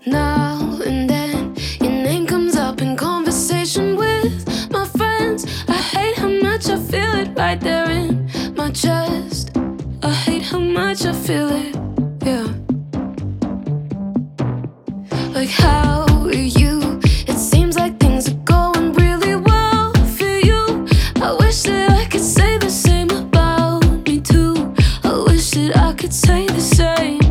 Now and then, your name comes up in conversation with my friends. I hate how much I feel it right there in my chest. I hate how much I feel it, yeah. Like, how are you? It seems like things are going really well for you. I wish that I could say the same about me too. I wish that I could say the same.